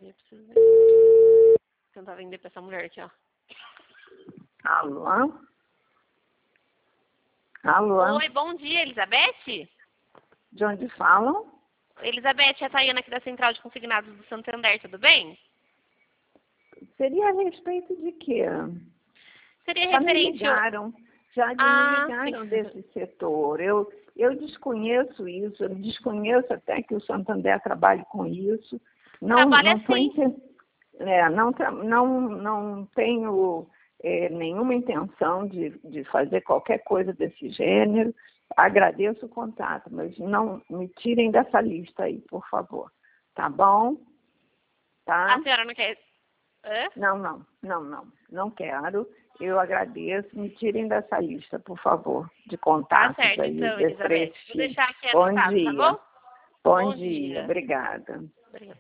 Eu preciso ver. Vou tentar vender pra essa mulher aqui, ó. Alô? Alô? Oi, bom dia, Elizabeth? De onde falam? Elizabeth, é a Tayana aqui da Central de Consignados do Santander, tudo bem? Seria a respeito de quê? Seria Já me referente ao... ligaram, já me ligaram sim. desse setor. Eu desconheço isso, eu desconheço até que o Santander trabalhe com isso. Trabalha Tô sim. não tenho nenhuma intenção de fazer qualquer coisa desse gênero. Agradeço o contato, mas não me tirem dessa lista aí, por favor. Tá bom? Tá? A senhora não quer... Hã? Não quero. Eu agradeço. Me tirem dessa lista, por favor, de Tá contatos certo, aí, então, Elizabeth. Vou deixar aqui Bom anotado, tá dia. bom? Bom dia. Obrigada. Obrigada.